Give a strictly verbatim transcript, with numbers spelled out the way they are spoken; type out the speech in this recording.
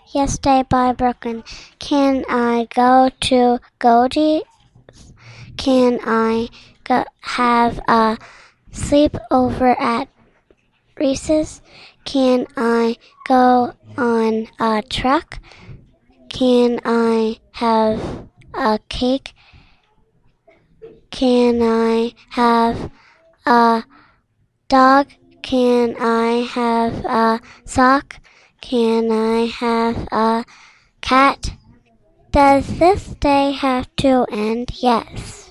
Yesterday by Brooklyn. Can I go to Goldie? Can I go have a sleepover at Reese's? Can I go on a truck? Can I have a cake? Can I have a dog? Can I have a sock? Can I have a cat? Does this day have to end? Yes.